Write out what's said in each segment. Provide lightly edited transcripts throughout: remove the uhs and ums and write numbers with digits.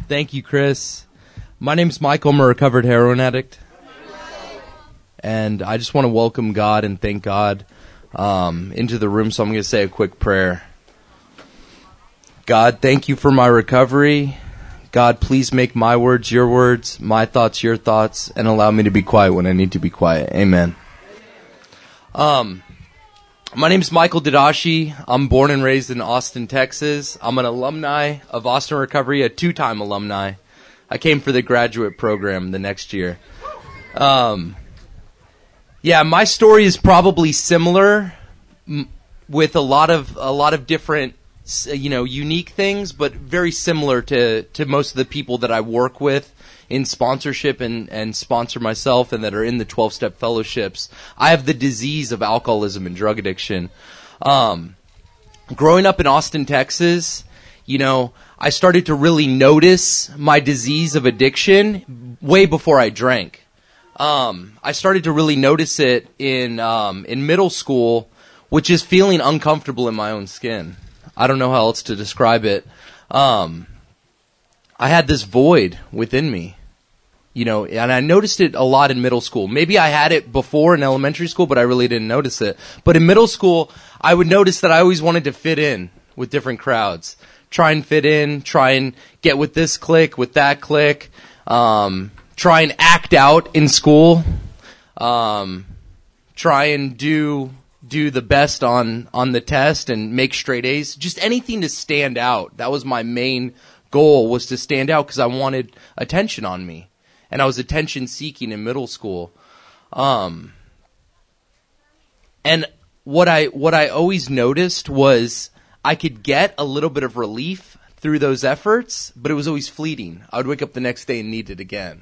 Thank you, Chris. My name's Michael. I'm a recovered heroin addict. And I just want to welcome God and thank God into the room, so I'm going to say a quick prayer. God, thank you for my recovery. God, please make my words your words, my thoughts your thoughts, and allow me to be quiet when I need to be quiet. Amen. My name's Michael Didashi. I'm born and raised in Austin, Texas. I'm an alumni of Austin Recovery, a 2-time alumni. I came for the graduate program the next year. Yeah, my story is probably similar with a lot of different, unique things, but very similar to most of the people that I work with in sponsorship and sponsor myself and that are in the 12-step fellowships. I have the disease of alcoholism and drug addiction. Growing up in Austin, Texas, I started to really notice my disease of addiction way before I drank. I started to really notice it in middle school, which is feeling uncomfortable in my own skin. I don't know how else to describe it. I had this void within me, and I noticed it a lot in middle school. Maybe I had it before in elementary school, but I really didn't notice it. But in middle school, I would notice that I always wanted to fit in with different crowds. Try and fit in, try and get with this clique, with that clique, try and act out in school, try and do the best on the test and make straight A's, just anything to stand out. That was my main goal, was to stand out because I wanted attention on me. And I was attention seeking in middle school. And what I always noticed was I could get a little bit of relief through those efforts, but it was always fleeting. I would wake up the next day and need it again.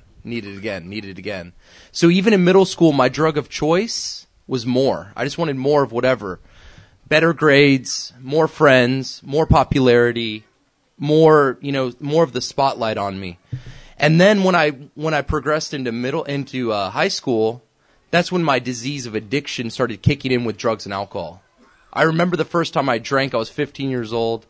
So even in middle school, my drug of choice was more. I just wanted more of whatever. Better grades, more friends, more popularity, more of the spotlight on me. And then when I progressed into high school, that's when my disease of addiction started kicking in with drugs and alcohol. I remember the first time I drank, I was 15 years old,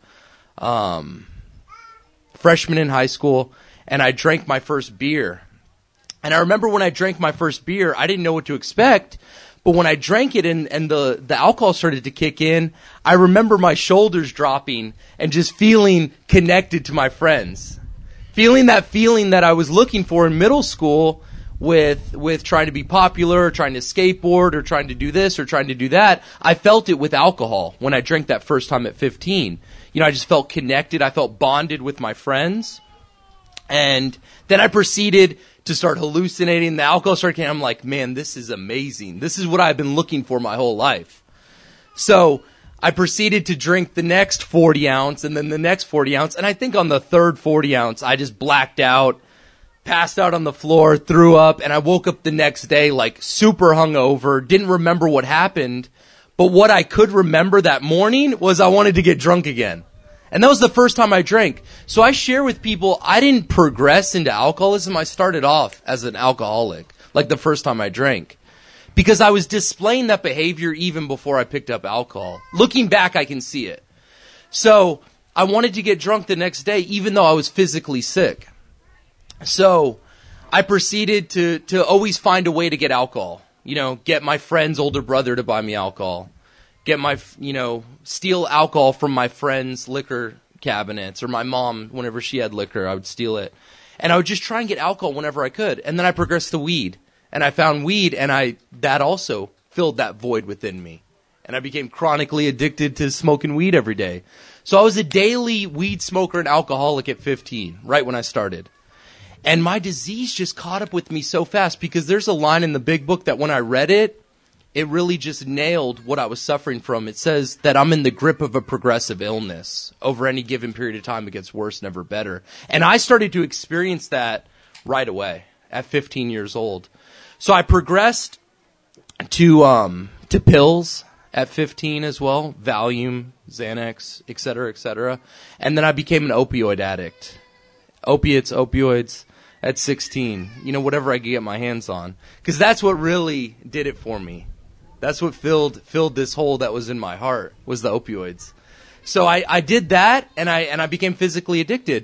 freshman in high school, and I drank my first beer. And I remember when I drank my first beer, I didn't know what to expect. But when I drank it and the alcohol started to kick in, I remember my shoulders dropping and just feeling connected to my friends. Feeling that I was looking for in middle school with trying to be popular, or trying to skateboard, or trying to do this, or trying to do that. I felt it with alcohol when I drank that first time at 15. I just felt connected. I felt bonded with my friends. And then I proceeded to start hallucinating. The alcohol started coming. I'm like, man, this is amazing. This is what I've been looking for my whole life. So I proceeded to drink the next 40 ounce and then the next 40 ounce. And I think on the third 40 ounce, I just blacked out, passed out on the floor, threw up. And I woke up the next day like super hungover, didn't remember what happened. But what I could remember that morning was I wanted to get drunk again. And that was the first time I drank. So I share with people, I didn't progress into alcoholism. I started off as an alcoholic, like the first time I drank. Because I was displaying that behavior even before I picked up alcohol. Looking back, I can see it. So I wanted to get drunk the next day, even though I was physically sick. So I proceeded to always find a way to get alcohol. Get my friend's older brother to buy me alcohol. Get my, steal alcohol from my friend's liquor cabinets, or my mom, whenever she had liquor, I would steal it. And I would just try and get alcohol whenever I could. And then I progressed to weed. And I found weed, and that also filled that void within me. And I became chronically addicted to smoking weed every day. So I was a daily weed smoker and alcoholic at 15, right when I started. And my disease just caught up with me so fast, because there's a line in the big book that when I read it, it really just nailed what I was suffering from. It says that I'm in the grip of a progressive illness. Over any given period of time, it gets worse, never better. And I started to experience that right away at 15 years old. So I progressed to pills at 15 as well, Valium, Xanax, et cetera, and then I became an opioid addict. Opioids at 16, whatever I could get my hands on, because that's what really did it for me. That's what filled this hole that was in my heart, was the opioids. So I did that, and I became physically addicted.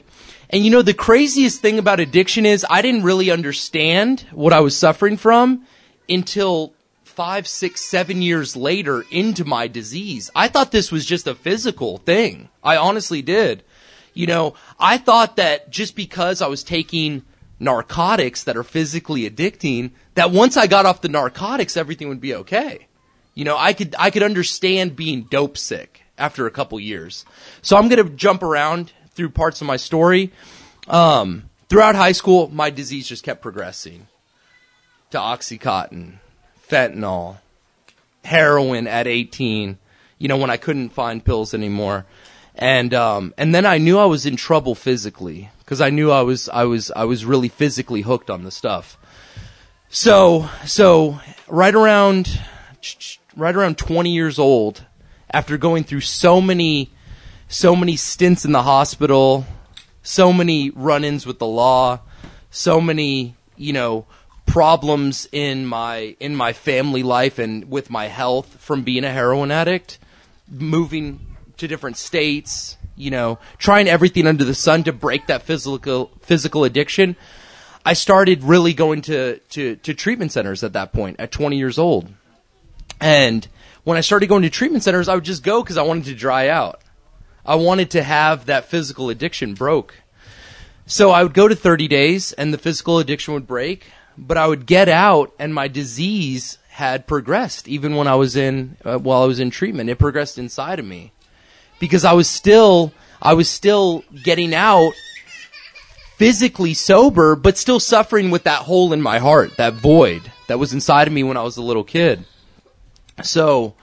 And the craziest thing about addiction is I didn't really understand what I was suffering from until 5, 6, 7 years later into my disease. I thought this was just a physical thing. I honestly did. I thought that just because I was taking narcotics that are physically addicting, that once I got off the narcotics, everything would be okay. I could understand being dope sick after a couple years. So I'm going to jump around through parts of my story. Throughout high school, my disease just kept progressing to Oxycontin, fentanyl, heroin at 18, when I couldn't find pills anymore. And then I knew I was in trouble physically because I knew I was really physically hooked on the stuff. So right around 20 years old, after going through so many stints in the hospital, so many run-ins with the law, so many, problems in my family life and with my health from being a heroin addict, moving to different states, trying everything under the sun to break that physical addiction. I started really going to treatment centers at that point at 20 years old. And when I started going to treatment centers, I would just go because I wanted to dry out. I wanted to have that physical addiction broke. So I would go to 30 days and the physical addiction would break, but I would get out and my disease had progressed even when I was while I was in treatment. It progressed inside of me because I was still getting out physically sober, but still suffering with that hole in my heart, that void that was inside of me when I was a little kid. So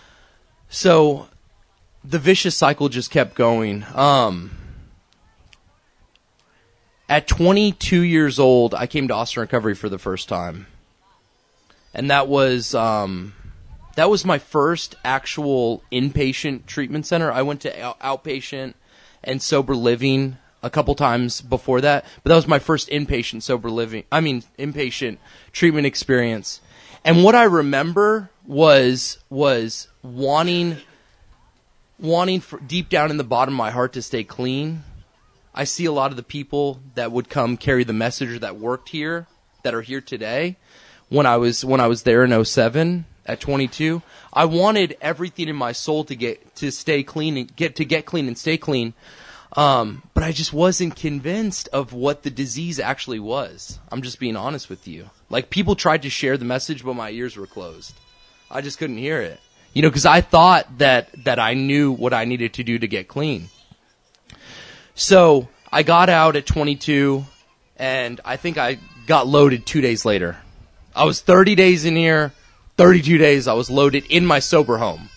the vicious cycle just kept going. At 22 years old, I came to Austin Recovery for the first time. And that was my first actual inpatient treatment center. I went to outpatient and sober living a couple times before that, but that was my first inpatient treatment experience. And what I remember was wanting deep down in the bottom of my heart to stay clean. I see a lot of the people that would come carry the message or that worked here, that are here today. When I was there in 2007 at 22, I wanted everything in my soul to stay clean and get clean and stay clean. But I just wasn't convinced of what the disease actually was. I'm just being honest with you. Like, people tried to share the message, but my ears were closed. I just couldn't hear it. Because I thought that I knew what I needed to do to get clean. So I got out at 22, and I think I got loaded 2 days later. I was 30 days in here, 32 days I was loaded in my sober home.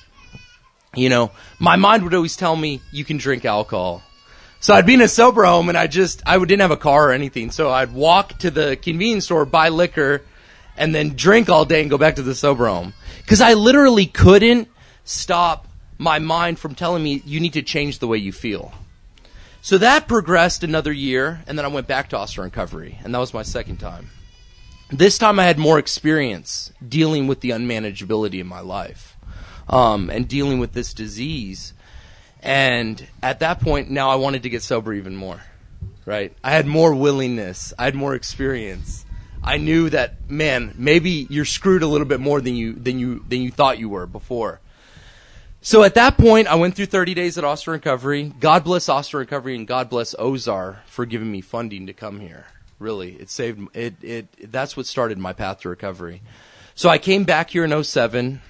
My mind would always tell me, you can drink alcohol. So I'd be in a sober home, and I didn't have a car or anything. So I'd walk to the convenience store, buy liquor, and then drink all day and go back to the sober home. Because I literally couldn't stop my mind from telling me, you need to change the way you feel. So that progressed another year, and then I went back to Austin Recovery, and that was my second time. This time I had more experience dealing with the unmanageability in my life, and dealing with this disease. And at that point, now I wanted to get sober even more, right? I had more willingness. I had more experience. I knew that, man, maybe you're screwed a little bit more than you thought you were before. So at that point, I went through 30 days at Austin Recovery. God bless Austin Recovery and God bless Ozar for giving me funding to come here. Really, it saved it. That's what started my path to recovery. So I came back here in 2007,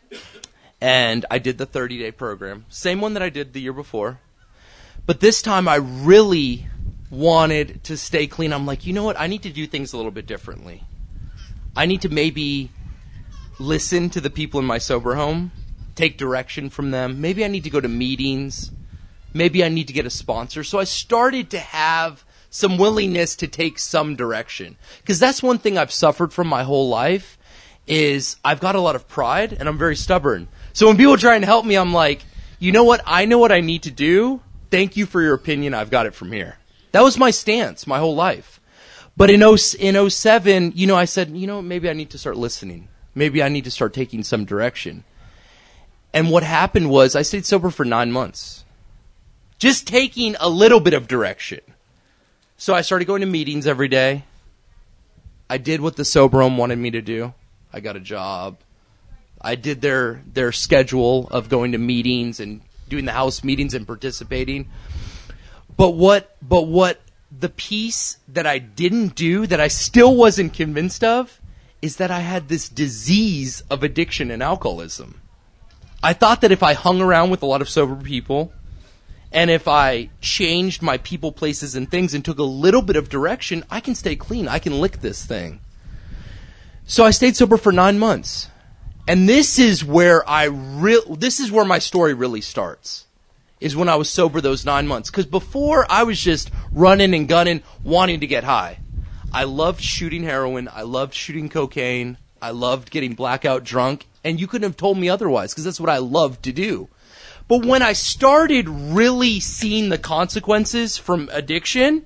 and I did the 30-day program, same one that I did the year before. But this time, I really wanted to stay clean. I'm like, you know what? I need to do things a little bit differently. I need to maybe listen to the people in my sober home, take direction from them. Maybe I need to go to meetings. Maybe I need to get a sponsor. So I started to have some willingness to take some direction. Because that's one thing I've suffered from my whole life is I've got a lot of pride and I'm very stubborn. So when people try and help me, I'm like, you know what? I know what I need to do. Thank you for your opinion. I've got it from here. That was my stance my whole life. But in 2007, I said, maybe I need to start listening. Maybe I need to start taking some direction. And what happened was I stayed sober for 9 months. Just taking a little bit of direction. So I started going to meetings every day. I did what the sober home wanted me to do. I got a job. I did their schedule of going to meetings and doing the house meetings and participating. But what the piece that I didn't do, that I still wasn't convinced of, is that I had this disease of addiction and alcoholism. I thought that if I hung around with a lot of sober people, and if I changed my people, places, and things and took a little bit of direction, I can stay clean. I can lick this thing. So I stayed sober for 9 months. And this is where my story really starts, is when I was sober those 9 months. Because before, I was just running and gunning, wanting to get high. I loved shooting heroin. I loved shooting cocaine. I loved getting blackout drunk. And you couldn't have told me otherwise, because that's what I loved to do. But when I started really seeing the consequences from addiction,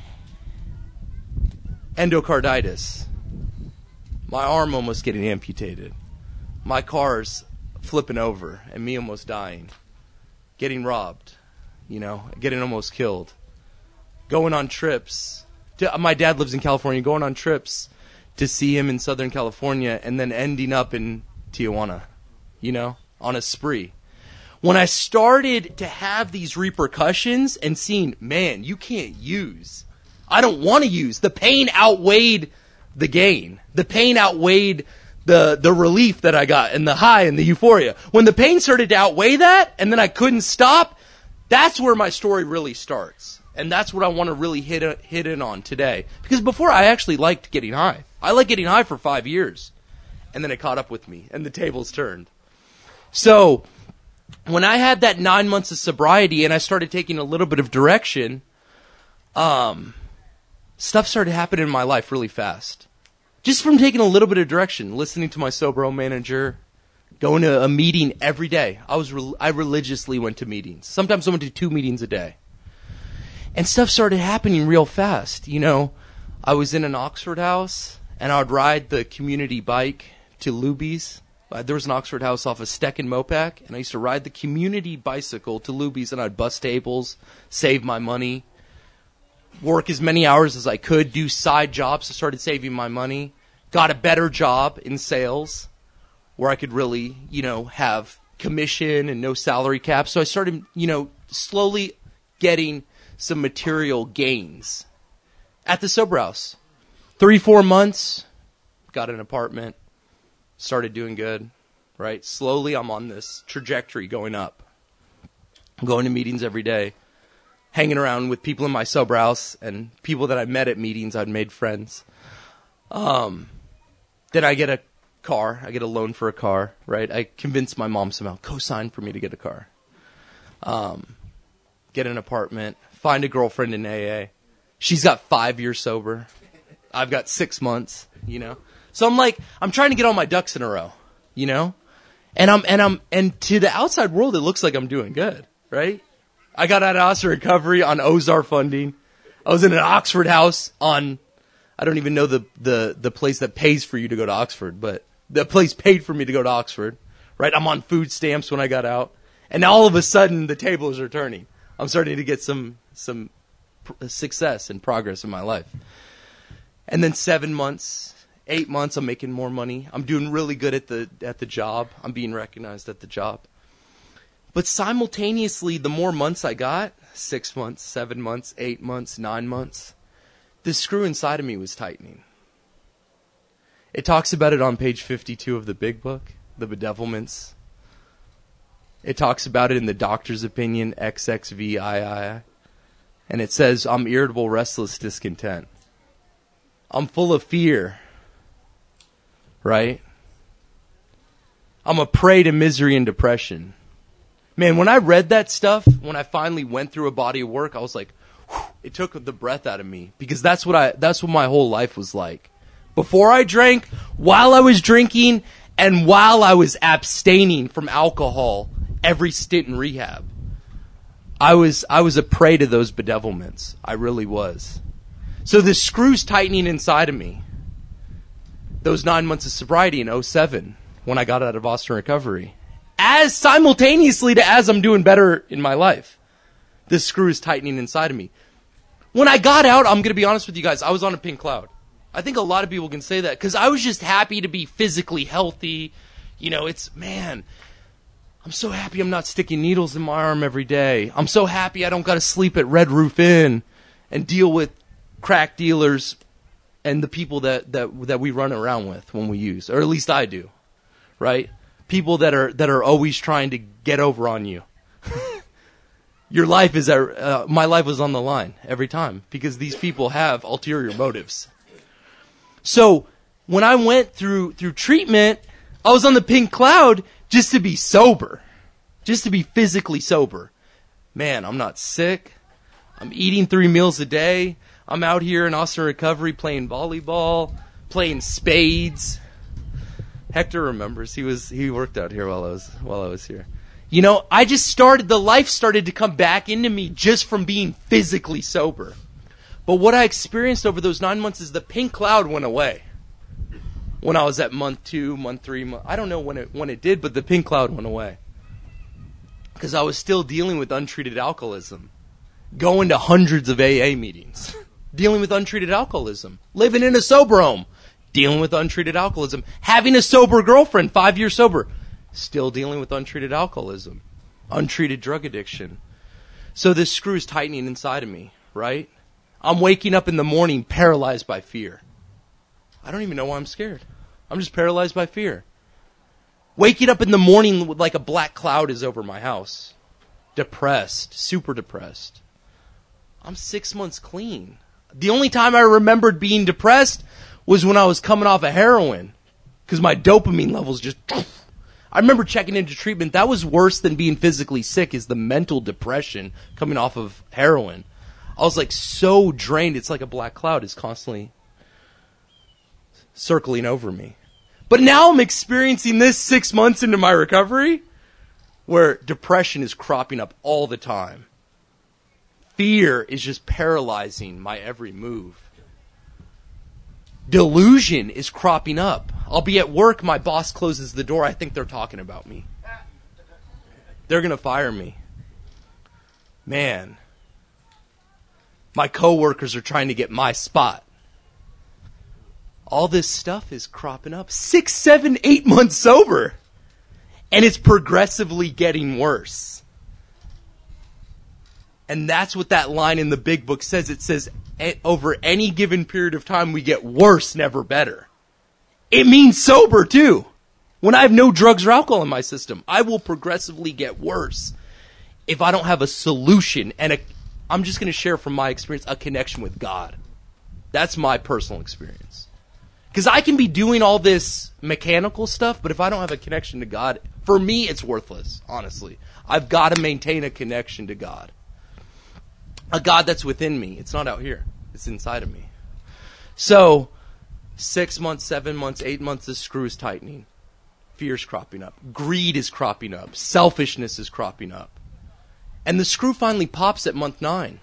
endocarditis, my arm almost getting amputated, my car's flipping over and me almost dying, getting robbed, getting almost killed, going on trips. My dad lives in California, going on trips to see him in Southern California and then ending up in Tijuana, on a spree. When I started to have these repercussions and seeing, man, you can't use. I don't want to use. The pain outweighed the gain. The pain outweighed the relief that I got and the high and the euphoria. When the pain started to outweigh that and then I couldn't stop, that's where my story really starts. And that's what I want to really hit in on today. Because before, I actually liked getting high. I liked getting high for 5 years. And then it caught up with me and the tables turned. So when I had that 9 months of sobriety and I started taking a little bit of direction, stuff started happening in my life really fast. Just from taking a little bit of direction, listening to my sober home manager, going to a meeting every day. I religiously went to meetings. Sometimes I went to 2 meetings a day. And stuff started happening real fast. I was in an Oxford house, and I would ride the community bike to Luby's. There was an Oxford house off of Steck and Mopac, and I used to ride the community bicycle to Luby's, and I'd bust tables, save my money, work as many hours as I could, do side jobs. I started saving my money, got a better job in sales where I could really, have commission and no salary cap. So I started, slowly getting some material gains at the sober house. 3-4 months, got an apartment. Started doing good, right? Slowly, I'm on this trajectory going up. I'm going to meetings every day, hanging around with people in my sober house and people that I met at meetings. I'd made friends. Then I get a car. I get a loan for a car, right? I convinced my mom somehow, co-sign for me to get a car. Get an apartment, find a girlfriend in AA. She's got 5 years sober. I've got 6 months, So I'm trying to get all my ducks in a row, and to the outside world, it looks like I'm doing good, right? I got out of Oxford recovery on Ozar funding. I was in an Oxford house on, I don't even know the place that pays for you to go to Oxford, but the place paid for me to go to Oxford, right? I'm on food stamps when I got out, and all of a sudden the tables are turning. I'm starting to get some success and progress in my life. And then 7 months, 8 months, I'm making more money. I'm doing really good at the job. I'm being recognized at the job. But simultaneously, the more months I got, 6 months, 7 months, 8 months, 9 months, the screw inside of me was tightening. It talks about it on page 52 of the big book, The Bedevilments. It talks about it in the doctor's opinion, XXVII. And it says, I'm irritable, restless, discontent. I'm full of fear, right? I'm a prey to misery and depression. Man, when I read that stuff, when I finally went through a body of work, I was like, whew, it took the breath out of me, because that's what my whole life was like. Before I drank, while I was drinking, and while I was abstaining from alcohol, every stint in rehab. I was a prey to those bedevilments. I really was. So the screw's tightening inside of me. Those 9 months of sobriety in 2007, when I got out of Boston recovery, as simultaneously to as I'm doing better in my life, the screw is tightening inside of me. When I got out, I'm going to be honest with you guys, I was on a pink cloud. I think a lot of people can say that because I was just happy to be physically healthy. You know, I'm so happy I'm not sticking needles in my arm every day. I'm so happy I don't got to sleep at Red Roof Inn and deal with crack dealers and the people that we run around with when we use, or at least I do, right? People that are always trying to get over on you. Your life is my life was on the line every time because these people have ulterior motives. So when I went through treatment, I was on the pink cloud just to be sober, just to be physically sober. Man, I'm not sick. I'm eating 3 meals a day. I'm out here in Austin Recovery playing volleyball, playing spades. Hector remembers. He worked out here while I was here. You know, the life started to come back into me just from being physically sober. But what I experienced over those 9 months is the pink cloud went away. When I was at month 2, month 3, I don't know when it did, but the pink cloud went away. Because I was still dealing with untreated alcoholism. Going to hundreds of AA meetings. Dealing with untreated alcoholism. Living in a sober home. Dealing with untreated alcoholism. Having a sober girlfriend, 5 years sober. Still dealing with untreated alcoholism. Untreated drug addiction. So this screw is tightening inside of me, right? I'm waking up in the morning paralyzed by fear. I don't even know why I'm scared. I'm just paralyzed by fear. Waking up in the morning with like a black cloud is over my house. Depressed. Super depressed. I'm 6 months clean. The only time I remembered being depressed was when I was coming off of heroin. Because my dopamine levels just... I remember checking into treatment. That was worse than being physically sick, is the mental depression coming off of heroin. I was like so drained. It's like a black cloud is constantly circling over me. But now I'm experiencing this 6 months into my recovery where depression is cropping up all the time. Fear is just paralyzing my every move. Delusion is cropping up. I'll be at work, my boss closes the door, I think they're talking about me. They're going to fire me. Man, my coworkers are trying to get my spot. All this stuff is cropping up. 6, 7, 8 months sober. And it's progressively getting worse. And that's what that line in the big book says. It says, over any given period of time, we get worse, never better. It means sober, too. When I have no drugs or alcohol in my system, I will progressively get worse if I don't have a solution. And I'm just going to share from my experience, a connection with God. That's my personal experience. Because I can be doing all this mechanical stuff, but if I don't have a connection to God, for me, it's worthless, honestly. I've got to maintain a connection to God. A God that's within me. It's not out here. It's inside of me. So, 6 months, 7 months, 8 months, the screw is tightening. Fear's cropping up. Greed is cropping up. Selfishness is cropping up. And the screw finally pops at month 9.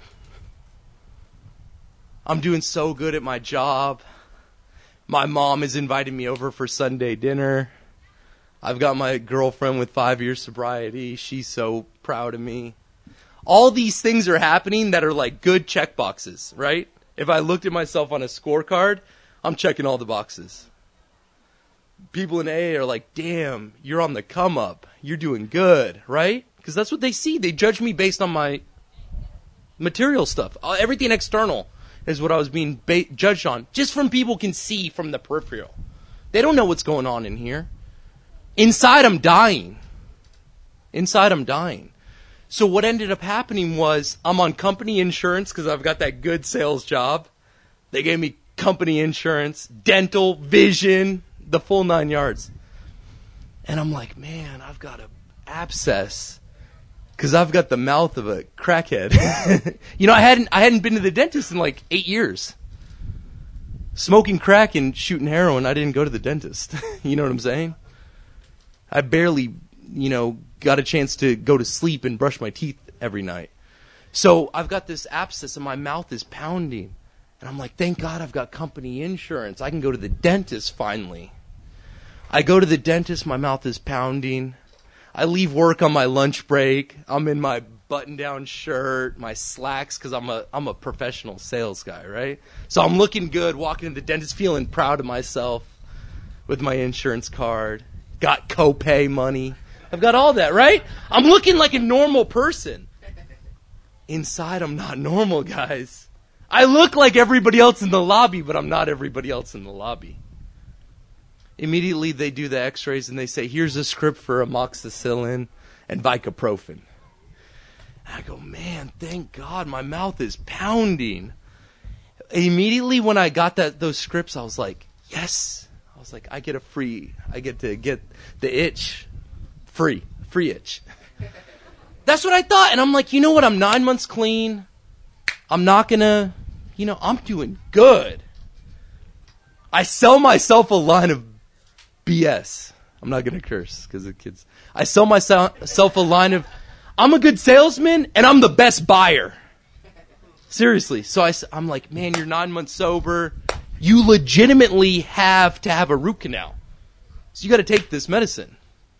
I'm doing so good at my job. My mom is inviting me over for Sunday dinner. I've got my girlfriend with 5 years sobriety. She's so proud of me. All these things are happening that are like good check boxes, right? If I looked at myself on a scorecard, I'm checking all the boxes. People in AA are like, damn, you're on the come up. You're doing good, right? Because that's what they see. They judge me based on my material stuff. Everything external is what I was being judged on. Just from people can see from the peripheral. They don't know what's going on in here. Inside, I'm dying. Inside, I'm dying. So what ended up happening was I'm on company insurance because I've got that good sales job. They gave me company insurance, dental, vision, the full 9 yards. And I'm like, man, I've got an abscess because I've got the mouth of a crackhead. You know, I hadn't been to the dentist in like 8 years. Smoking crack and shooting heroin, I didn't go to the dentist. You know what I'm saying? I barely, got a chance to go to sleep and brush my teeth every night. So I've got this abscess and my mouth is pounding. And I'm like, thank God I've got company insurance. I can go to the dentist finally. I go to the dentist, my mouth is pounding. I leave work on my lunch break. I'm in my button-down shirt, my slacks, because I'm a professional sales guy, right? So I'm looking good, walking to the dentist, feeling proud of myself with my insurance card. Got copay money. I've got all that, right? I'm looking like a normal person. Inside, I'm not normal, guys. I look like everybody else in the lobby, but I'm not everybody else in the lobby. Immediately, they do the x-rays and they say, here's a script for amoxicillin and Vicaprofen. And I go, man, thank God, my mouth is pounding. Immediately when I got those scripts, I was like, yes. I was like, I get to get the itch free itch. That's what I thought. And I'm like, you know what? I'm 9 months clean. I'm not going to, I'm doing good. I sell myself a line of BS. I'm not going to curse because the kids. I sell myself a line of, I'm a good salesman and I'm the best buyer. Seriously. So I'm like, man, you're 9 months sober. You legitimately have to have a root canal. So you got to take this medicine.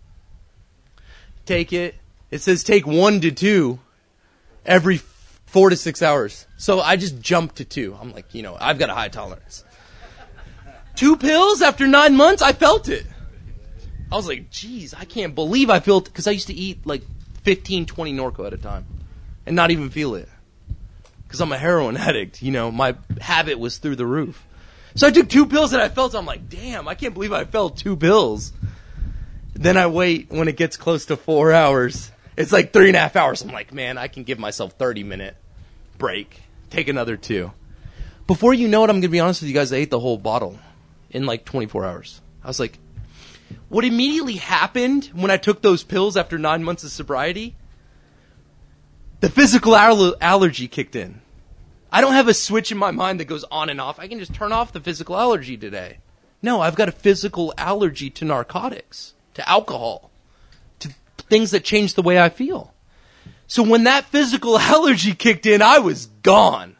Take it. It says take 1 to 2 every 4 to 6 hours. So I just jumped to 2. I'm like, I've got a high tolerance. 2 pills after 9 months, I felt it. I was like, geez, I can't believe I felt it. Because I used to eat like 15, 20 Norco at a time and not even feel it. Because I'm a heroin addict. My habit was through the roof. So I took 2 pills and I felt it. I'm like, damn, I can't believe I felt 2 pills. Then I wait when it gets close to 4 hours. It's like 3.5 hours. I'm like, man, I can give myself 30-minute break. Take another 2. Before you know it, I'm going to be honest with you guys, I ate the whole bottle in like 24 hours. I was like, what immediately happened when I took those pills after 9 months of sobriety? The physical allergy kicked in. I don't have a switch in my mind that goes on and off. I can just turn off the physical allergy today. No, I've got a physical allergy to narcotics, to alcohol, to things that change the way I feel. So when that physical allergy kicked in, I was gone.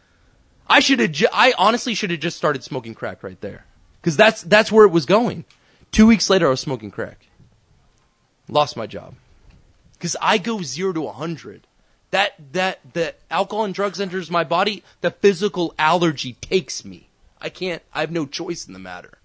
I honestly should have just started smoking crack right there. Because that's where it was going. 2 weeks later, I was smoking crack. Lost my job. Because I go 0 to 100. The alcohol and drugs enters my body, the physical allergy takes me. I have no choice in the matter.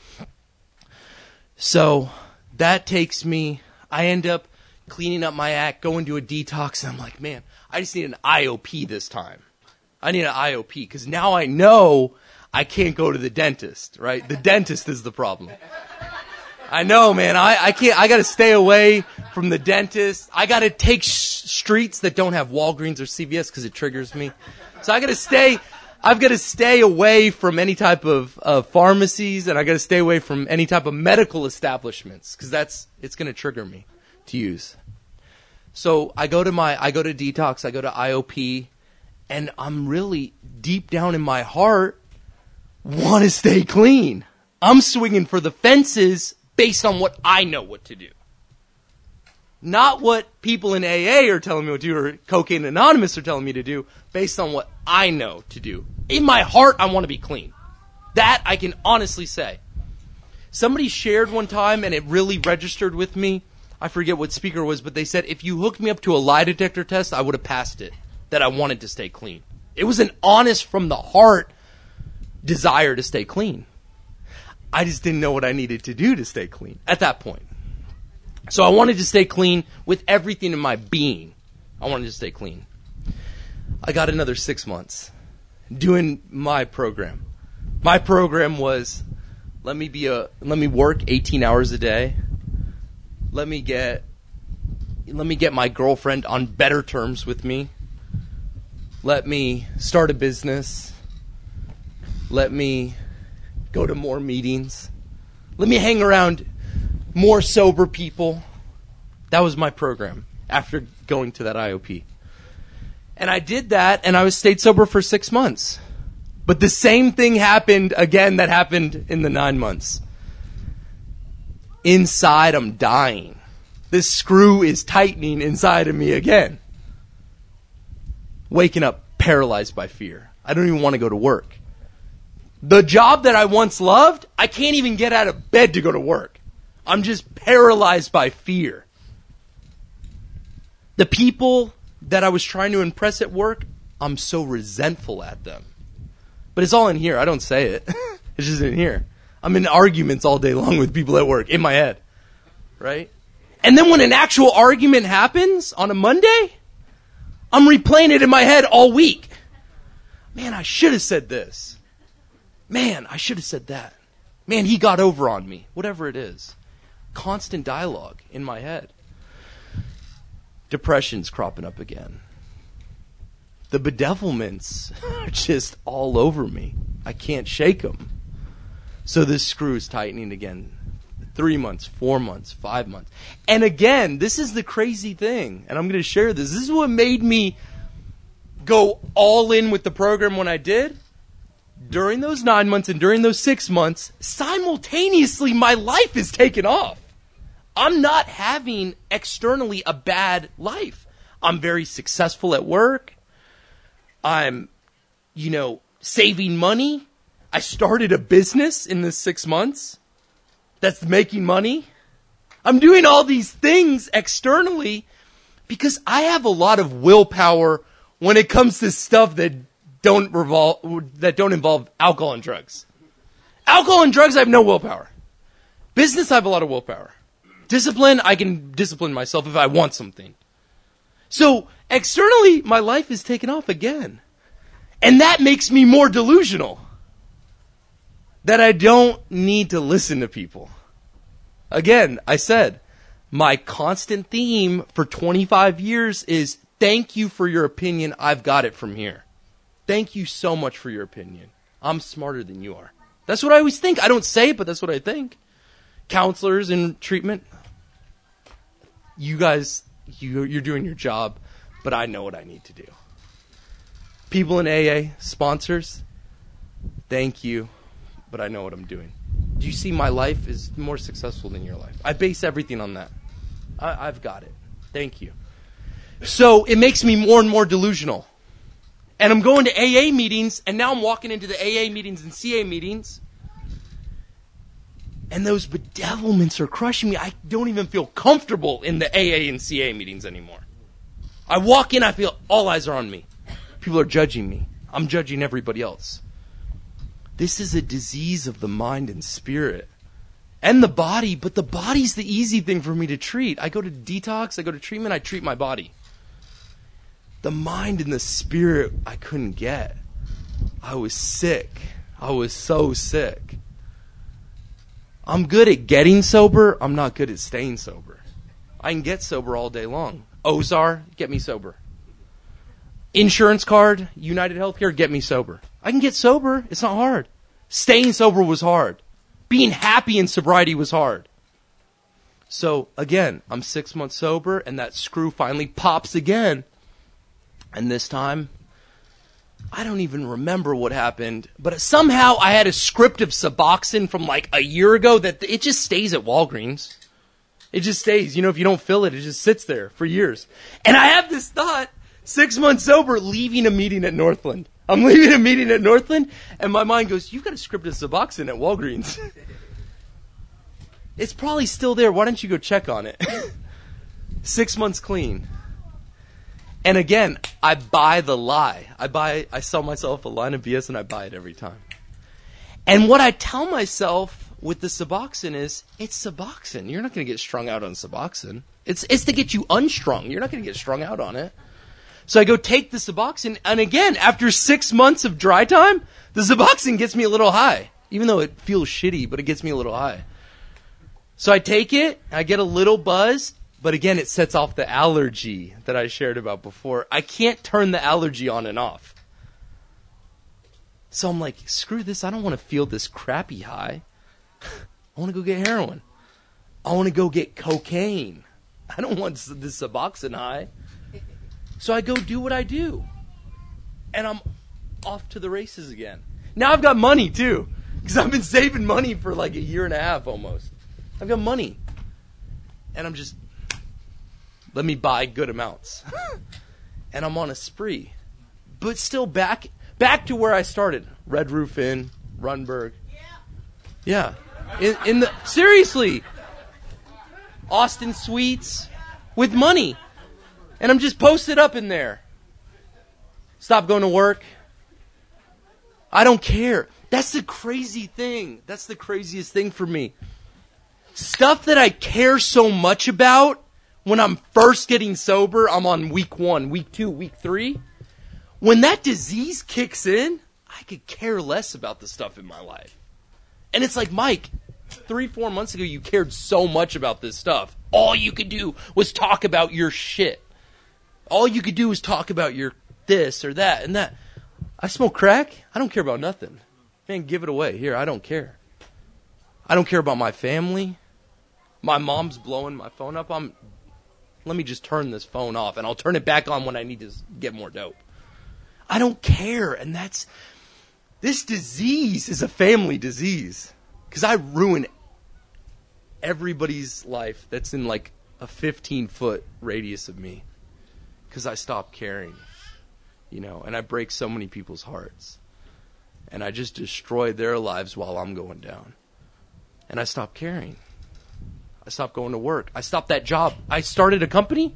So that takes me, I end up cleaning up my act, going to a detox, and I'm like, man, I just need an IOP this time. I need an IOP because now I know I can't go to the dentist, right? The dentist is the problem. I know, man. I can't. I got to stay away from the dentist. I got to take streets that don't have Walgreens or CVS because it triggers me. So I got to stay. I've got to stay away from any type of pharmacies, and I got to stay away from any type of medical establishments because it's going to trigger me to use. So I go to detox. I go to IOP, and I'm really deep down in my heart want to stay clean. I'm swinging for the fences based on what I know what to do. Not what people in AA are telling me what to do or Cocaine Anonymous are telling me to do, based on what I know to do. In my heart, I want to be clean. That I can honestly say. Somebody shared one time, and it really registered with me. I forget what speaker it was, but they said, if you hooked me up to a lie detector test, I would have passed it, that I wanted to stay clean. It was an honest, from the heart, desire to stay clean. I just didn't know what I needed to do to stay clean at that point. So I wanted to stay clean with everything in my being. I wanted to stay clean. I got another 6 months doing my program. My program was, let me work 18 hours a day. Let me get my girlfriend on better terms with me. Let me start a business. Let me go to more meetings. Let me hang around more sober people. That was my program after going to that IOP. And I did that, and I stayed sober for 6 months. But the same thing happened again that happened in the 9 months. Inside, I'm dying. This screw is tightening inside of me again. Waking up paralyzed by fear. I don't even want to go to work. The job that I once loved, I can't even get out of bed to go to work. I'm just paralyzed by fear. The people that I was trying to impress at work, I'm so resentful at them. But it's all in here. I don't say it. It's just in here. I'm in arguments all day long with people at work, in my head. Right? And then when an actual argument happens on a Monday, I'm replaying it in my head all week. Man, I should have said this. Man, I should have said that. Man, he got over on me. Whatever it is. Constant dialogue in my head. Depression's cropping up again. The bedevilments are just all over me. I can't shake them. So this screw is tightening again. 3 months, 4 months, 5 months. And again, this is the crazy thing. And I'm going to share this. This is what made me go all in with the program when I did. During those 9 months and during those 6 months, simultaneously my life is taken off. I'm not having externally a bad life. I'm very successful at work. I'm, saving money. I started a business in this 6 months that's making money. I'm doing all these things externally because I have a lot of willpower when it comes to stuff that don't involve alcohol and drugs. Alcohol and drugs, I have no willpower. Business, I have a lot of willpower. Discipline, I can discipline myself if I want something. So externally, my life is taken off again. And that makes me more delusional. That I don't need to listen to people. Again, I said, my constant theme for 25 years is thank you for your opinion. I've got it from here. Thank you so much for your opinion. I'm smarter than you are. That's what I always think. I don't say it, but that's what I think. Counselors in treatment, you guys, you're doing your job, but I know what I need to do. People in AA, sponsors, thank you, but I know what I'm doing. Do you see my life is more successful than your life? I base everything on that. I've got it. Thank you. So it makes me more and more delusional. And I'm going to AA meetings, and now I'm walking into the AA meetings and CA meetings, and those bedevilments are crushing me. I don't even feel comfortable in the AA and CA meetings anymore. I walk in, I feel all eyes are on me. People are judging me. I'm judging everybody else. This is a disease of the mind and spirit and the body, but the body's the easy thing for me to treat. I go to detox, I go to treatment, I treat my body. The mind and the spirit I couldn't get. I was sick. I was so sick. I'm good at getting sober. I'm not good at staying sober. I can get sober all day long. Ozar, get me sober. Insurance card, United Healthcare, get me sober. I can get sober. It's not hard. Staying sober was hard. Being happy in sobriety was hard. So, again, I'm 6 months sober, and that screw finally pops again. And this time, I don't even remember what happened, but somehow I had a script of Suboxone from like a year ago that it just stays at Walgreens. It just stays. If you don't fill it, it just sits there for years. And I have this thought, 6 months sober, leaving a meeting at Northland. I'm leaving a meeting at Northland, and my mind goes, you've got a script of Suboxone at Walgreens. It's probably still there. Why don't you go check on it? 6 months clean. And again, I buy the lie. I sell myself a line of BS and I buy it every time. And what I tell myself with the Suboxone is, it's Suboxone. You're not going to get strung out on Suboxone. It's to get you unstrung. You're not going to get strung out on it. So I go take the Suboxone, and again, after 6 months of dry time, the Suboxone gets me a little high. Even though it feels shitty, but it gets me a little high. So I take it, I get a little buzz, but again, it sets off the allergy that I shared about before. I can't turn the allergy on and off. So I'm like, screw this, I don't want to feel this crappy high. I want to go get heroin. I want to go get cocaine. I don't want this Suboxone high. So I go do what I do. And I'm off to the races again. Now I've got money too. Because I've been saving money for like a year and a half almost. I've got money. And I'm just, let me buy good amounts. And I'm on a spree. But still back to where I started. Red Roof Inn, Runberg. Yeah. Seriously. Austin Suites with money. And I'm just posted up in there. Stop going to work. I don't care. That's the crazy thing. That's the craziest thing for me. Stuff that I care so much about when I'm first getting sober, I'm on week 1, week 2, week 3. When that disease kicks in, I could care less about the stuff in my life. And it's like, Mike, 3-4 months ago, you cared so much about this stuff. All you could do was talk about your shit. All you could do was talk about your this or that and that. I smoke crack. I don't care about nothing. Man, give it away. Here, I don't care. I don't care about my family. My mom's blowing my phone up. Let me just turn this phone off, and I'll turn it back on when I need to get more dope. I don't care, and this disease is a family disease. Because I ruin everybody's life that's in like a 15-foot radius of me. Because I stop caring, and I break so many people's hearts. And I just destroy their lives while I'm going down. And I stop caring. I stopped going to work. I stopped that job. I started a company.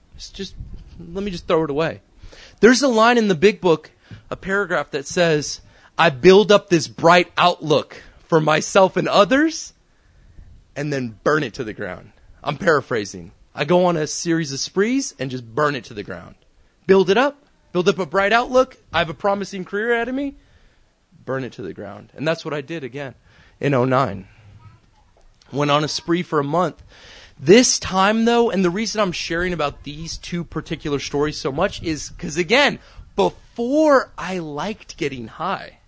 Let me just throw it away. There's a line in the big book, a paragraph that says, I build up this bright outlook for myself and others and then burn it to the ground. I'm paraphrasing. I go on a series of sprees and just burn it to the ground. Build up a bright outlook. I have a promising career ahead of me. Burn it to the ground. And that's what I did again in 2009. Went on a spree for a month. This time, though, and the reason I'm sharing about these two particular stories so much is because, again, before I liked getting high,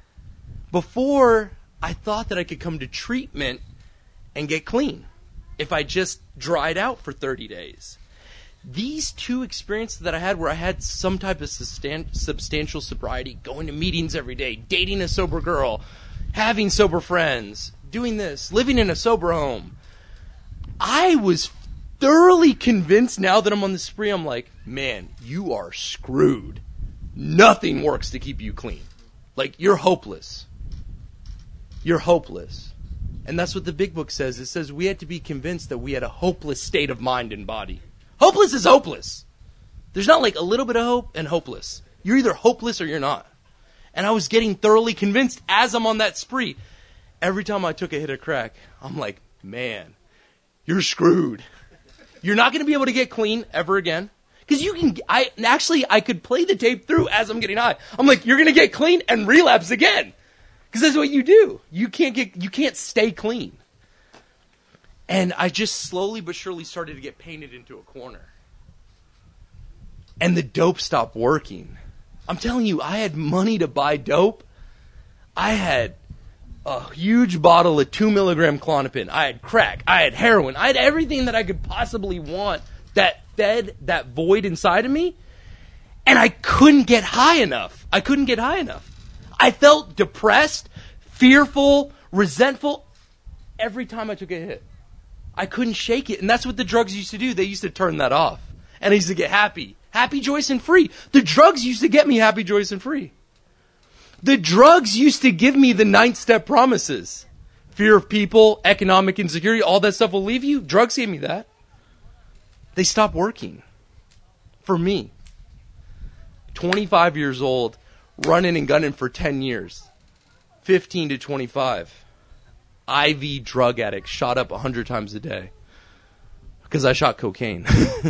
before I thought that I could come to treatment and get clean if I just dried out for 30 days. These two experiences that I had where I had some type of substantial sobriety, going to meetings every day, dating a sober girl, having sober friends, doing this, living in a sober home. I was thoroughly convinced now that I'm on the spree, I'm like, man, you are screwed. Nothing works to keep you clean. Like, you're hopeless. You're hopeless. And that's what the big book says. It says we had to be convinced that we had a hopeless state of mind and body. Hopeless is hopeless. There's not like a little bit of hope and hopeless. You're either hopeless or you're not. And I was getting thoroughly convinced as I'm on that spree. Every time I took a hit of crack, I'm like, man, you're screwed. You're not going to be able to get clean ever again. Because I could play the tape through as I'm getting high. I'm like, you're going to get clean and relapse again. Because that's what you do. You can't stay clean. And I just slowly but surely started to get painted into a corner. And the dope stopped working. I'm telling you, I had money to buy dope. I had a huge bottle of 2 milligram Klonopin. I had crack. I had heroin. I had everything that I could possibly want that fed that void inside of me. And I couldn't get high enough. I felt depressed, fearful, resentful every time I took a hit. I couldn't shake it. And that's what the drugs used to do. They used to turn that off. And I used to get happy. Happy, joyous, and free. The drugs used to get me happy, joyous, and free. The drugs used to give me the 9-step promises. Fear of people, economic insecurity, all that stuff will leave you. Drugs gave me that. They stopped working. For me. 25 years old, running and gunning for 10 years. 15 to 25. IV drug addict, shot up 100 times a day. Because I shot cocaine.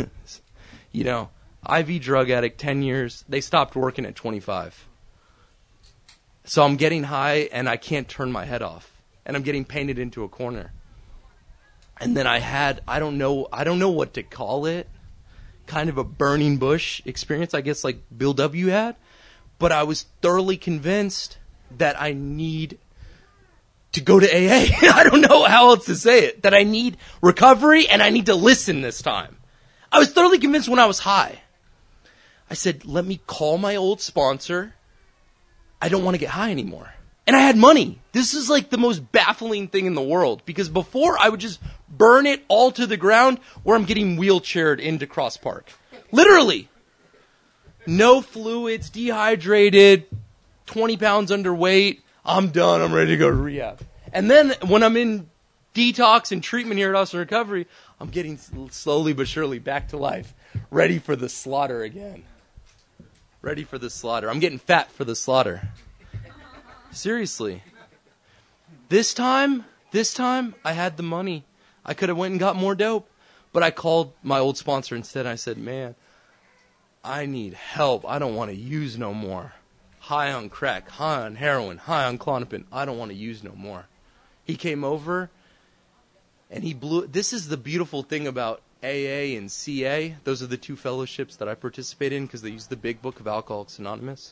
IV drug addict, 10 years. They stopped working at 25. So I'm getting high and I can't turn my head off. And I'm getting painted into a corner. And then I don't know what to call it. Kind of a burning bush experience, I guess, like Bill W. had. But I was thoroughly convinced that I need to go to AA. I don't know how else to say it. That I need recovery and I need to listen this time. I was thoroughly convinced when I was high. I said, let me call my old sponsor. I don't want to get high anymore. And I had money. This is like the most baffling thing in the world. Because before, I would just burn it all to the ground where I'm getting wheelchaired into Cross Park. Literally. No fluids, dehydrated, 20 pounds underweight. I'm done. I'm ready to go to rehab. And then when I'm in detox and treatment here at Austin Recovery, I'm getting slowly but surely back to life. Ready for the slaughter again. Ready for the slaughter. I'm getting fat for the slaughter. Seriously. This time, I had the money. I could have went and got more dope. But I called my old sponsor instead. I said, man, I need help. I don't want to use no more. High on crack, high on heroin, high on Klonopin. I don't want to use no more. He came over, and he blew. This is the beautiful thing about AA and CA. Those are the two fellowships that I participate in because they use the big book of Alcoholics Anonymous.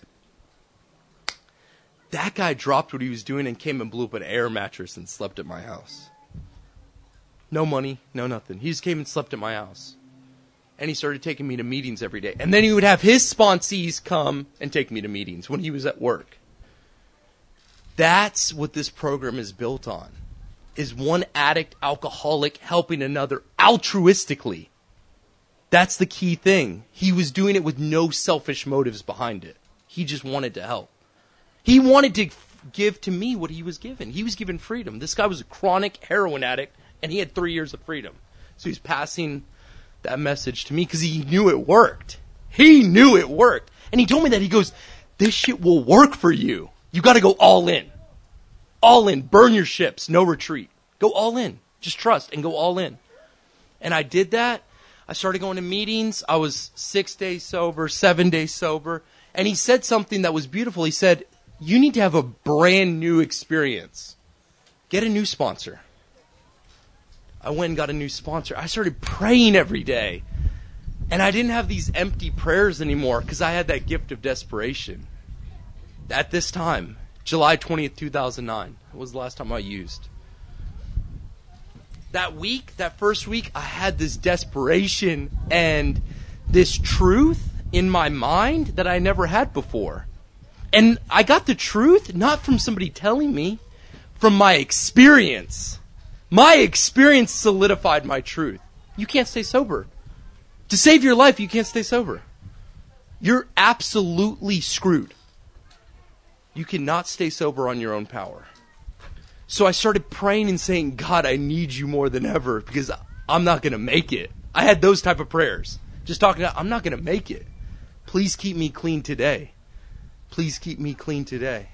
That guy dropped what he was doing and came and blew up an air mattress and slept at my house. No money, no nothing. He just came and slept at my house. And he started taking me to meetings every day. And then he would have his sponsees come and take me to meetings when he was at work. That's what this program is built on. Is one addict, alcoholic, helping another altruistically. That's the key thing. He was doing it with no selfish motives behind it. He just wanted to help. He wanted to give to me what he was given. He was given freedom. This guy was a chronic heroin addict, and he had 3 years of freedom. So he's passing that message to me because he knew it worked. He knew it worked. And he told me that. He goes, this shit will work for you. You got to go all in. All in. Burn your ships. No retreat. Go all in. Just trust and go all in. And I did that. I started going to meetings. I was 6 days sober, 7 days sober. And he said something that was beautiful. He said, you need to have a brand new experience. Get a new sponsor. I went and got a new sponsor. I started praying every day. And I didn't have these empty prayers anymore because I had that gift of desperation. At this time, July 20th, 2009, was the last time I used. That first week, I had this desperation and this truth in my mind that I never had before. And I got the truth not from somebody telling me, from my experience. My experience solidified my truth. You can't stay sober. To save your life, you can't stay sober. You're absolutely screwed. You cannot stay sober on your own power. So I started praying and saying, God, I need you more than ever because I'm not going to make it. I had those type of prayers. Just talking about, I'm not going to make it. Please keep me clean today. Please keep me clean today.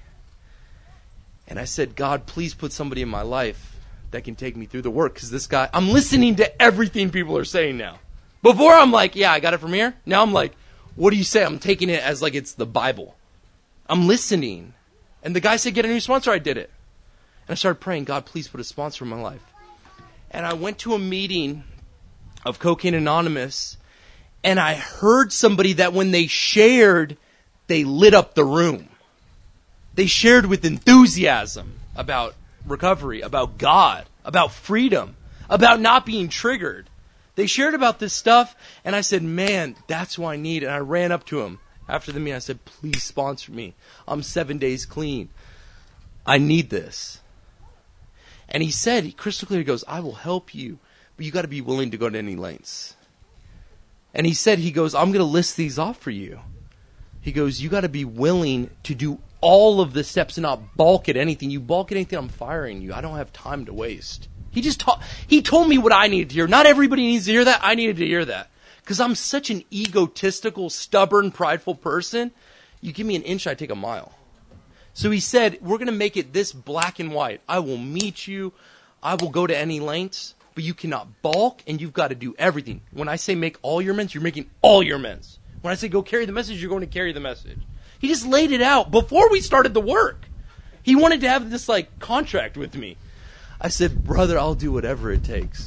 And I said, God, please put somebody in my life that can take me through the work. Because this guy, I'm listening to everything people are saying now. Before I'm like, yeah, I got it from here. Now I'm like, what do you say? I'm taking it as like it's the Bible. I'm listening. And the guy said, get a new sponsor. I did it. And I started praying, God, please put a sponsor in my life. And I went to a meeting of Cocaine Anonymous. And I heard somebody that when they shared, they lit up the room. They shared with enthusiasm about recovery, about God, about freedom, about not being triggered. They shared about this stuff, and I said, man, that's what I need. And I ran up to him after the meeting. I said, please sponsor me. I'm 7 days clean. I need this. And he said, crystal clear, he goes, I will help you, but you got to be willing to go to any lengths. And he said, I'm going to list these off for you. He goes, you got to be willing to do all of the steps and not balk at anything. You balk at anything, I'm firing you. I don't have time to waste. He told me what I needed to hear. Not everybody needs to hear that. I needed to hear that. Because I'm such an egotistical, stubborn, prideful person. You give me an inch, I take a mile. So he said, we're going to make it this black and white. I will meet you. I will go to any lengths. But you cannot balk, and you've got to do everything. When I say make all your amends, you're making all your amends. When I say go carry the message, you're going to carry the message. He just laid it out before we started the work. He wanted to have this contract with me. I said, brother, I'll do whatever it takes.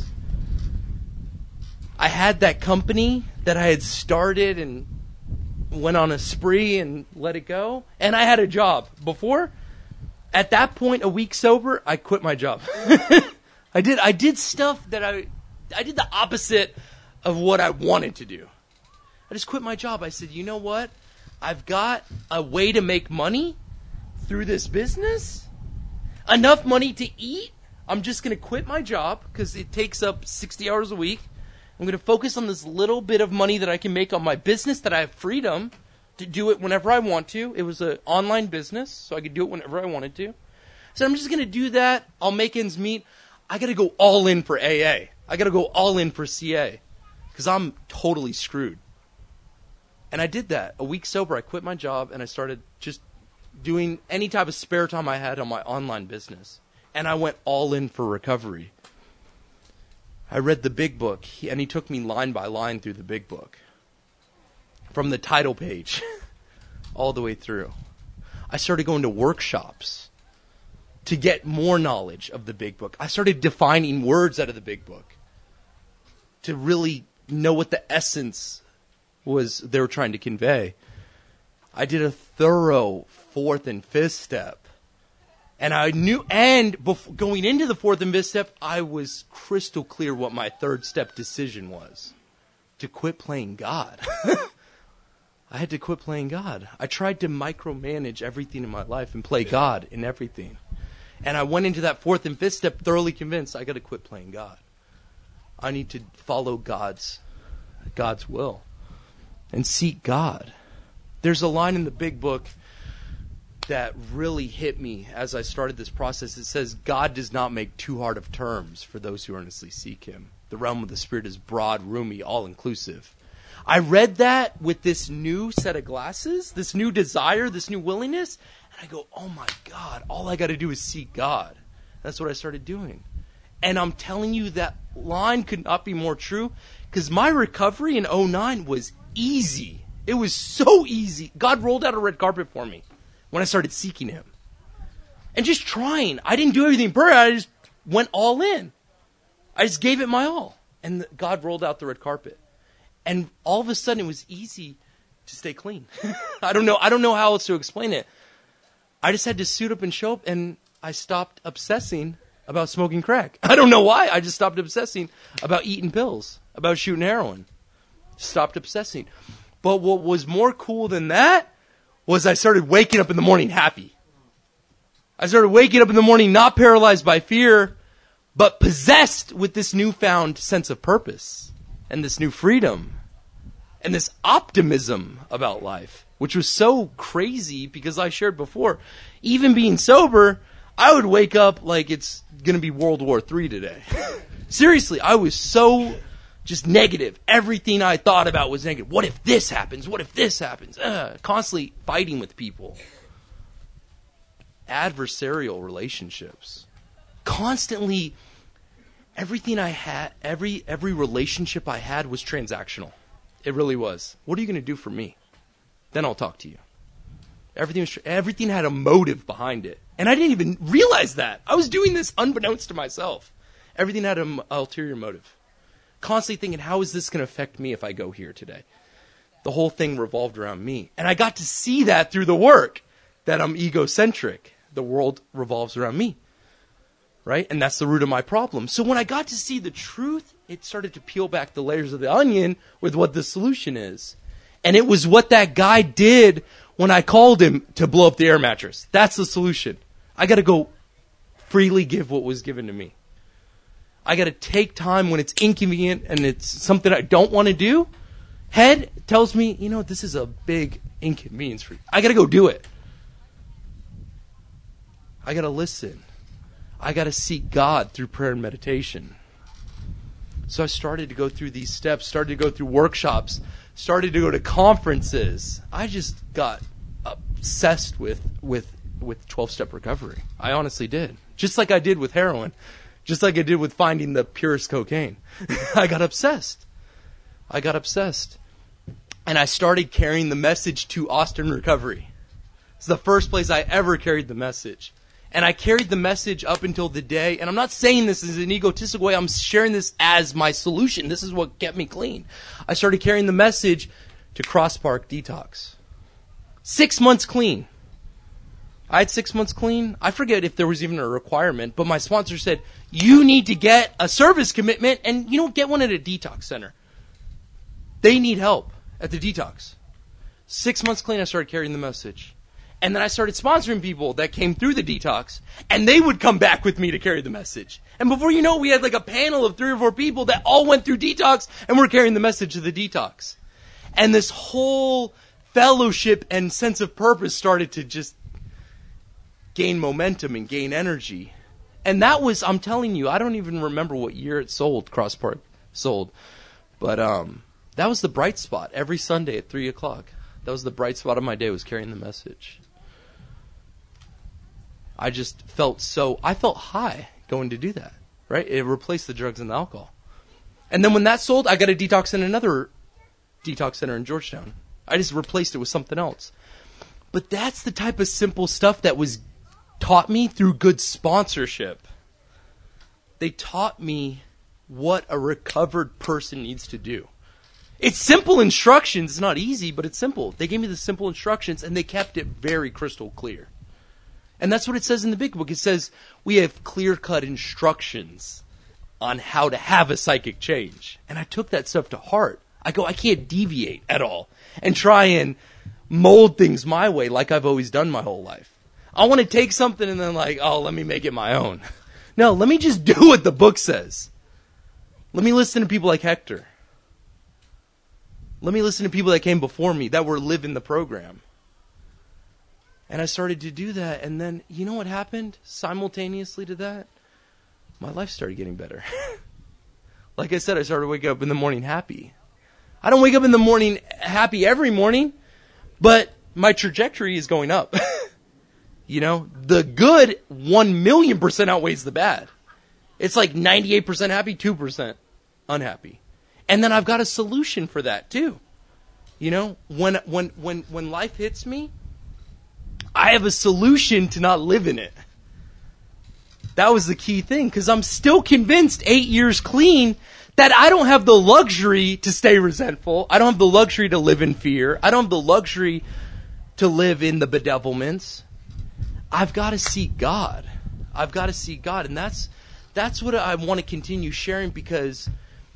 I had that company that I had started and went on a spree and let it go. And I had a job. Before, at that point, a week sober, I quit my job. I did stuff that I did the opposite of what I wanted to do. I just quit my job. I said, you know what? I've got a way to make money through this business. Enough money to eat. I'm just going to quit my job because it takes up 60 hours a week. I'm going to focus on this little bit of money that I can make on my business that I have freedom to do it whenever I want to. It was an online business, so I could do it whenever I wanted to. So I'm just going to do that. I'll make ends meet. I got to go all in for AA. I got to go all in for CA. because I'm totally screwed. And I did that. A week sober, I quit my job, and I started just doing any type of spare time I had on my online business. And I went all in for recovery. I read the big book, and he took me line by line through the big book. From the title page all the way through. I started going to workshops to get more knowledge of the big book. I started defining words out of the big book to really know what the essence was they were trying to convey. I did a thorough fourth and fifth step. And I knew, and going into the fourth and fifth step, I was crystal clear what my third step decision was. To quit playing God. I had to quit playing God. I tried to micromanage everything in my life and play God in everything. And I went into that fourth and fifth step thoroughly convinced I got to quit playing God. I need to follow God's will and seek God. There's a line in the big book that really hit me as I started this process. It says, God does not make too hard of terms for those who earnestly seek him. The realm of the Spirit is broad, roomy, all-inclusive. I read that with this new set of glasses, this new desire, this new willingness, and I go, oh my God, all I got to do is seek God. That's what I started doing. And I'm telling you, that line could not be more true, because my recovery in 2009 was easy. It was so easy. God rolled out a red carpet for me when I started seeking him. And just trying. I didn't do everything perfect. I just went all in. I just gave it my all. And God rolled out the red carpet. And all of a sudden it was easy to stay clean. I don't know how else to explain it. I just had to suit up and show up, and I stopped obsessing about smoking crack. I don't know why. I just stopped obsessing about eating pills, about shooting heroin. Stopped obsessing. But what was more cool than that was I started waking up in the morning happy. I started waking up in the morning not paralyzed by fear, but possessed with this newfound sense of purpose and this new freedom and this optimism about life, which was so crazy because I shared before, even being sober, I would wake up like it's going to be World War III today. Seriously, I was so just negative. Everything I thought about was negative. What if this happens? What if this happens? Constantly fighting with people. Adversarial relationships. Constantly, everything I had, every relationship I had was transactional. It really was. What are you going to do for me? Then I'll talk to you. Everything had a motive behind it. And I didn't even realize that. I was doing this unbeknownst to myself. Everything had an ulterior motive. Constantly thinking, how is this going to affect me if I go here today? The whole thing revolved around me. And I got to see that through the work, that I'm egocentric. The world revolves around me. Right? And that's the root of my problem. So when I got to see the truth, it started to peel back the layers of the onion with what the solution is. And it was what that guy did when I called him to blow up the air mattress. That's the solution. I got to go freely give what was given to me. I got to take time when it's inconvenient and it's something I don't want to do. Head tells me, this is a big inconvenience for you. I got to go do it. I got to listen. I got to seek God through prayer and meditation. So I started to go through these steps, started to go through workshops, started to go to conferences. I just got obsessed with 12-step recovery. I honestly did. Just like I did with heroin. Just like I did with finding the purest cocaine. I got obsessed. And I started carrying the message to Austin Recovery. It's the first place I ever carried the message. And I carried the message up until the day, and I'm not saying this in an egotistical way, I'm sharing this as my solution. This is what kept me clean. I started carrying the message to Cross Park Detox. 6 months clean. I had 6 months clean. I forget if there was even a requirement, but my sponsor said, you need to get a service commitment, and you don't get one at a detox center. They need help at the detox. 6 months clean, I started carrying the message. And then I started sponsoring people that came through the detox, and they would come back with me to carry the message. And before you know it, we had like a panel of 3 or 4 people that all went through detox, and we're carrying the message to the detox. And this whole fellowship and sense of purpose started to just gain momentum and gain energy. And that was, I'm telling you, I don't even remember what year it sold, Cross Park sold. But that was the bright spot every Sunday at 3 o'clock. That was the bright spot of my day, was carrying the message. I felt high going to do that, right? It replaced the drugs and the alcohol. And then when that sold, I got a detox in another detox center in Georgetown. I just replaced it with something else. But that's the type of simple stuff that was taught me through good sponsorship. They taught me what a recovered person needs to do. It's simple instructions. It's not easy, but it's simple. They gave me the simple instructions, and they kept it very crystal clear. And that's what it says in the big book. It says we have clear-cut instructions on how to have a psychic change. And I took that stuff to heart. I can't deviate at all and try and mold things my way like I've always done my whole life. I want to take something and then let me make it my own. No, let me just do what the book says. Let me listen to people like Hector. Let me listen to people that came before me that were living the program. And I started to do that, and then, you know what happened simultaneously to that? My life started getting better. Like I said, I started to wake up in the morning happy. I don't wake up in the morning happy every morning, but my trajectory is going up. The good 1,000,000% outweighs the bad. It's like 98% happy, 2% unhappy. And then I've got a solution for that too. When life hits me, I have a solution to not live in it. That was the key thing, because I'm still convinced 8 years clean that I don't have the luxury to stay resentful. I don't have the luxury to live in fear. I don't have the luxury to live in the bedevilments. I've got to seek God. I've got to seek God. And that's what I want to continue sharing, because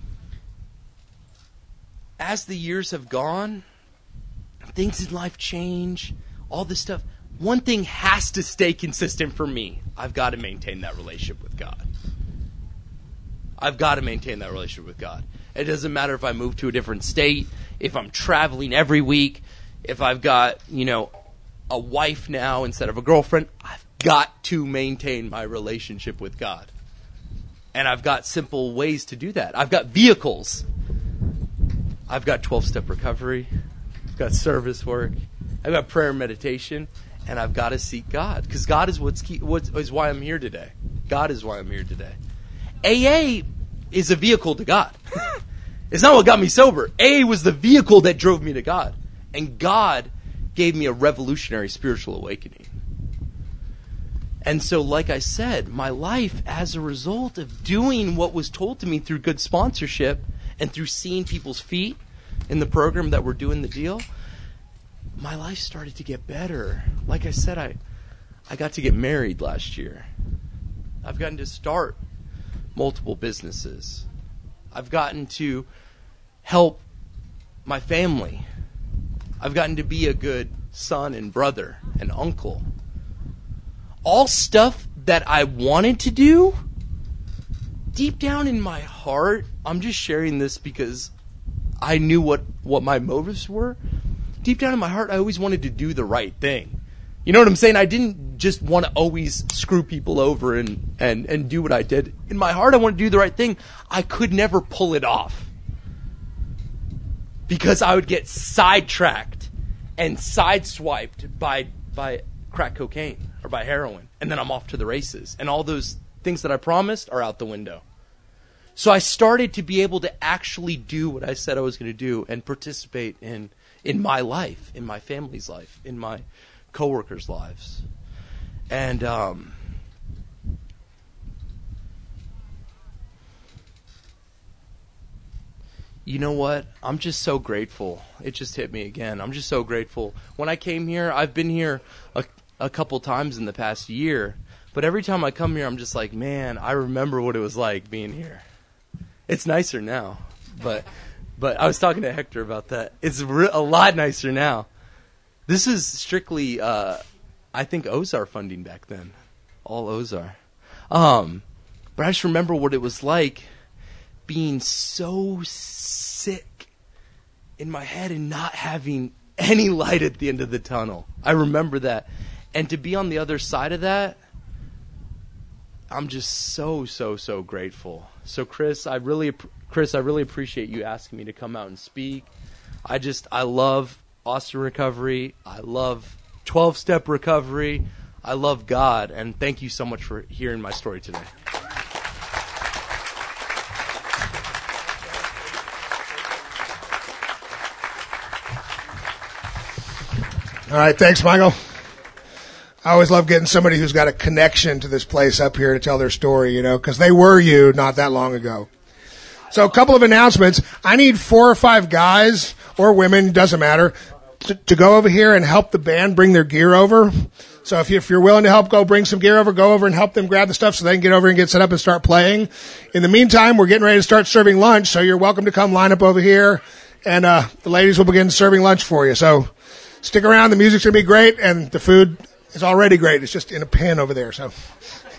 as the years have gone, things in life change, all this stuff. One thing has to stay consistent for me. I've got to maintain that relationship with God. I've got to maintain that relationship with God. It doesn't matter if I move to a different state, if I'm traveling every week, if I've got, a wife now instead of a girlfriend. I've got to maintain my relationship with God. And I've got simple ways to do that. I've got vehicles. I've got 12-step recovery. I've got service work. I've got prayer and meditation. And I've got to seek God, because God is is why I'm here today. God is why I'm here today. AA is a vehicle to God. It's not what got me sober. AA was the vehicle that drove me to God. And God gave me a revolutionary spiritual awakening. And so, like I said, my life, as a result of doing what was told to me through good sponsorship and through seeing people's feet in the program that were doing the deal, my life started to get better. Like I said, I got to get married last year. I've gotten to start multiple businesses. I've gotten to help my family. I've gotten to be a good son and brother and uncle. All stuff that I wanted to do, deep down in my heart, I'm just sharing this because I knew what my motives were. Deep down in my heart, I always wanted to do the right thing. You know what I'm saying? I didn't just want to always screw people over and do what I did. In my heart, I wanted to do the right thing. I could never pull it off, because I would get sidetracked and sideswiped by crack cocaine or by heroin. And then I'm off to the races. And all those things that I promised are out the window. So I started to be able to actually do what I said I was going to do and participate in my life, in my family's life, in my coworkers' lives. And you know what? I'm just so grateful. It just hit me again. I'm just so grateful. When I came here, I've been here a couple times in the past year, but every time I come here, I'm just like, man, I remember what it was like being here. It's nicer now, but I was talking to Hector about that. It's a lot nicer now. This is strictly, I think, Ozar funding back then. All Ozar. But I just remember what it was like being so sick in my head and not having any light at the end of the tunnel. I remember that. And to be on the other side of that, I'm just so grateful. So Chris, I really Chris, I really appreciate you asking me to come out and speak. I love Austin Recovery. I love 12-step recovery. I love God, and thank you so much for hearing my story today. All right, thanks, Michael. I always love getting somebody who's got a connection to this place up here to tell their story, because they were you not that long ago. So a couple of announcements. I need 4 or 5 guys or women, doesn't matter, to go over here and help the band bring their gear over. So if you're willing to help go bring some gear over, go over and help them grab the stuff so they can get over and get set up and start playing. In the meantime, we're getting ready to start serving lunch, so you're welcome to come line up over here, and the ladies will begin serving lunch for you. So stick around. The music's going to be great, and the food is already great. It's just in a pan over there. So